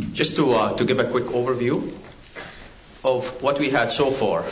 Just to give a quick overview of what we had so far.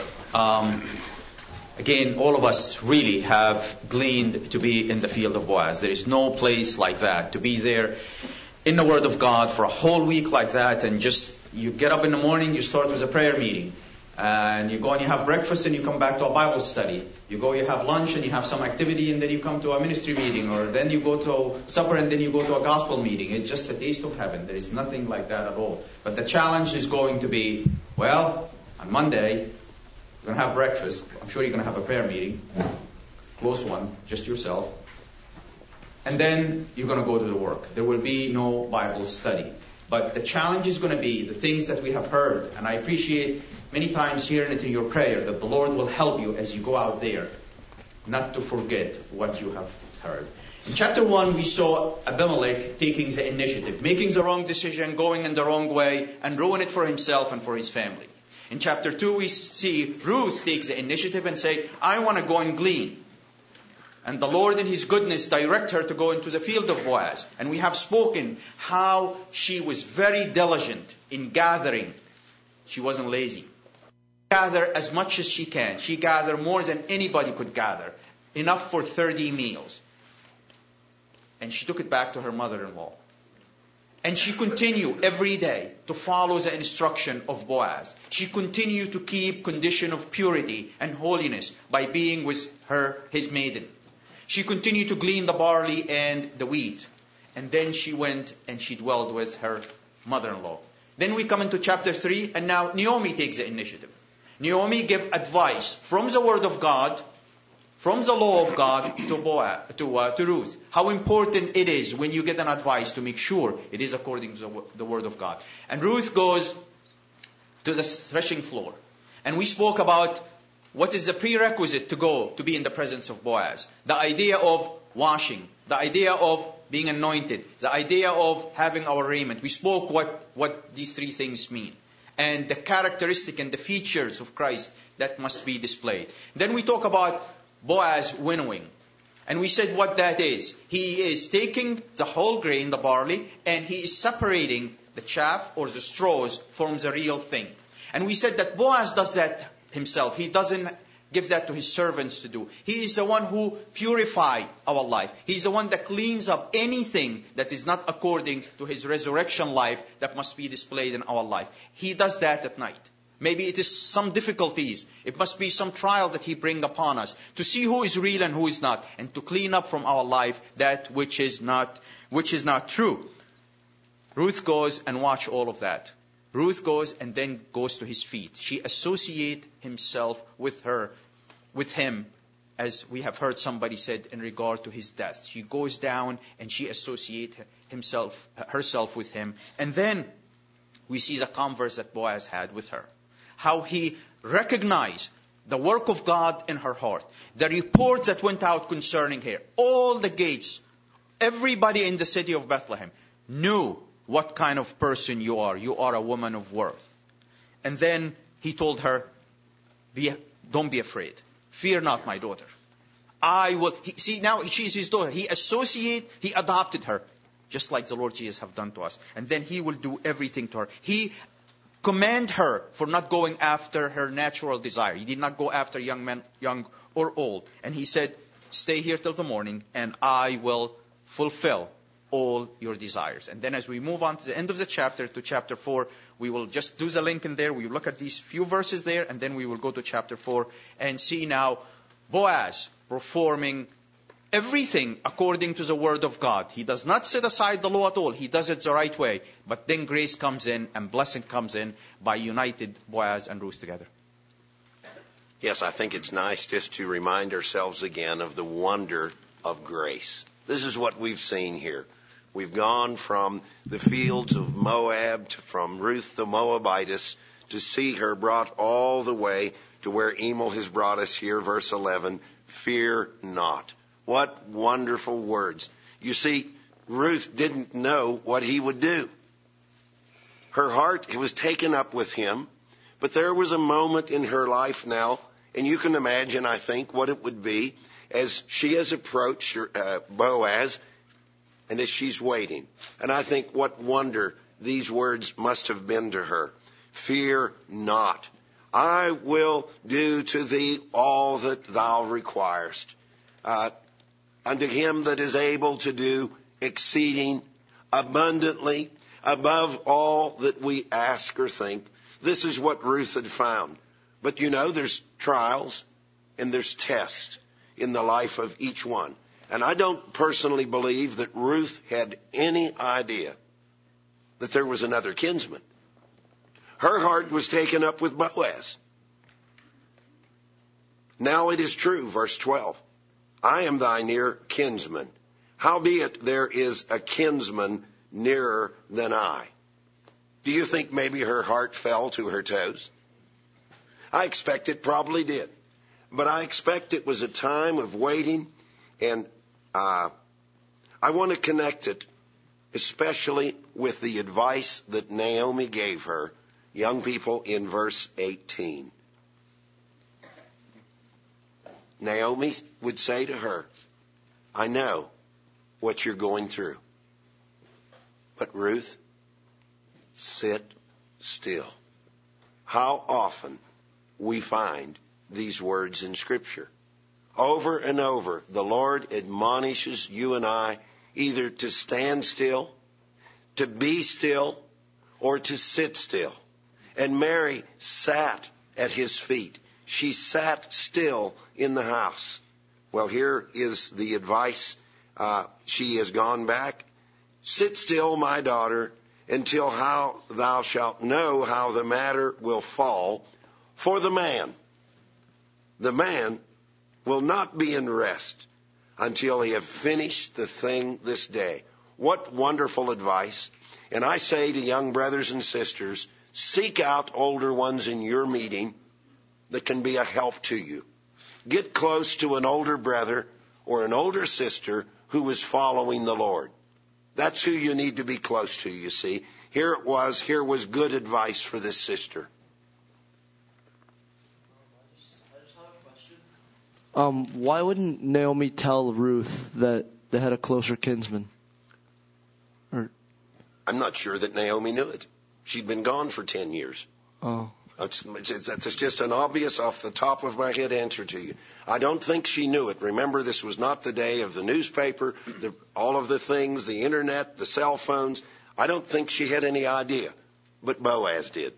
Again, all of us really have gleaned to be in the field of Boaz. There is no place like that, to be there in the Word of God for a whole week like that, and just you get up in the morning, you start with a prayer meeting, and you go and you have breakfast and you come back to a Bible study. You go, you have lunch and you have some activity, and then you come to a ministry meeting, or then you go to supper and then you go to a gospel meeting. It's just a taste of heaven. There is nothing like that at all. But the challenge is going to be, well, on Monday, you're going to have breakfast. I'm sure you're going to have a prayer meeting. Close one, just yourself. And then you're going to go to the work. There will be no Bible study. But the challenge is going to be the things that we have heard. And I appreciate many times hearing it in your prayer that the Lord will help you as you go out there not to forget what you have heard. In chapter 1, we saw Abimelech taking the initiative, making the wrong decision, going in the wrong way, and ruin it for himself and for his family. In chapter 2, we see Ruth takes the initiative and say, I want to go and glean. And the Lord in His goodness direct her to go into the field of Boaz. And we have spoken how she was very diligent in gathering. She wasn't lazy. Gather as much as she can. She gathered more than anybody could gather. Enough for 30 meals. And she took it back to her mother-in-law. And she continued every day to follow the instruction of Boaz. She continued to keep condition of purity and holiness by being with his maiden. She continued to glean the barley and the wheat. And then she went and she dwelled with her mother-in-law. Then we come into chapter 3, and now Naomi takes the initiative. Naomi gives advice from the Word of God, from the law of God to Ruth. How important it is when you get an advice to make sure it is according to the Word of God. And Ruth goes to the threshing floor. And we spoke about what is the prerequisite to go to be in the presence of Boaz. The idea of washing, the idea of being anointed, the idea of having our raiment. We spoke what these three things mean. And the characteristic and the features of Christ that must be displayed. Then we talk about Boaz winnowing. And we said what that is. He is taking the whole grain, the barley, and he is separating the chaff or the straws from the real thing. And we said that Boaz does that himself. He doesn't give that to his servants to do. He is the one who purifies our life. He's the one that cleans up anything that is not according to his resurrection life that must be displayed in our life. He does that at night. Maybe it is some difficulties. It must be some trial that he brings upon us to see who is real and who is not, and to clean up from our life that which is not true. Ruth goes and watch all of that. Ruth goes and then goes to his feet. She associates himself with him, as we have heard somebody said in regard to his death. She goes down and she associates herself with him. And then we see the converse that Boaz had with her. How he recognized the work of God in her heart. The report that went out concerning her. All the gates, everybody in the city of Bethlehem knew what kind of person you are. You are a woman of worth. And then he told her, don't be afraid. Fear not, my daughter. I will. See, now she's his daughter. He adopted her, just like the Lord Jesus have done to us. And then he will do everything to her. He command her for not going after her natural desire. He did not go after young men, young or old. And he said, stay here till the morning and I will fulfill all your desires. And then as we move on to the end of the chapter, to chapter 4, we will just do the link in there. We will look at these few verses there, and then we will go to chapter 4 and see now Boaz performing everything according to the Word of God. He does not set aside the law at all. He does it the right way. But then grace comes in and blessing comes in by united Boaz and Ruth together. Yes, I think it's nice just to remind ourselves again of the wonder of grace. This is what we've seen here. We've gone from the fields of Moab, from Ruth the Moabitess, to see her brought all the way to where Emil has brought us here, verse 11, fear not. What wonderful words. You see, Ruth didn't know what he would do. Her heart was taken up with him, but there was a moment in her life now, and you can imagine, I think, what it would be as she has approached Boaz, and as she's waiting. And I think what wonder these words must have been to her. Fear not. I will do to thee all that thou requirest. Unto him that is able to do exceeding abundantly above all that we ask or think. This is what Ruth had found. But you know, there's trials and there's tests in the life of each one. And I don't personally believe that Ruth had any idea that there was another kinsman. Her heart was taken up with Boaz. Now it is true, verse 12, I am thy near kinsman. Howbeit there is a kinsman nearer than I. Do you think maybe her heart fell to her toes? I expect it probably did. But I expect it was a time of waiting, and I want to connect it especially with the advice that Naomi gave her, young people, in verse 18. Naomi would say to her, I know what you're going through. But Ruth, sit still. How often we find these words in Scripture. Over and over, the Lord admonishes you and I either to stand still, to be still, or to sit still. And Mary sat at his feet. She sat still in the house. Well, here is the advice. She has gone back. Sit still, my daughter, until how thou shalt know how the matter will fall. For the man will not be in rest until he have finished the thing this day. What wonderful advice. And I say to young brothers and sisters, seek out older ones in your meeting that can be a help to you. Get close to an older brother or an older sister who is following the Lord. That's who you need to be close to, you see. Here was good advice for this sister. Why wouldn't Naomi tell Ruth that they had a closer kinsman? I'm not sure that Naomi knew it. She'd been gone for 10 years. Oh. That's just an obvious, off the top of my head answer to you. I don't think she knew it. Remember, this was not the day of the newspaper, all of the things, the internet, the cell phones. I don't think she had any idea, but Boaz did.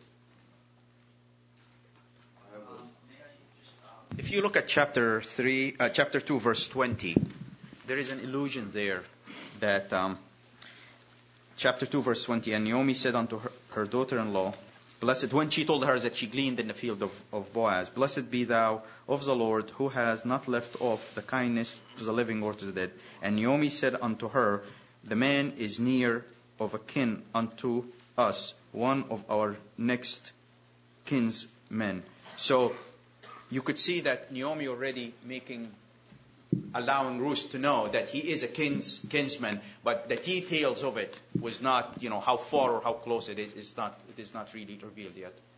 If you look at chapter 2, verse 20, there is an allusion there that chapter 2, verse 20, and Naomi said unto her daughter-in-law, blessed, when she told her that she gleaned in the field of Boaz, blessed be thou of the Lord, who has not left off the kindness to the living or to the dead. And Naomi said unto her, the man is near of a kin unto us, one of our next kinsmen. So you could see that Naomi already allowing Ruth to know that he is a kinsman, but the details of it was not, how far or how close it is not really revealed yet.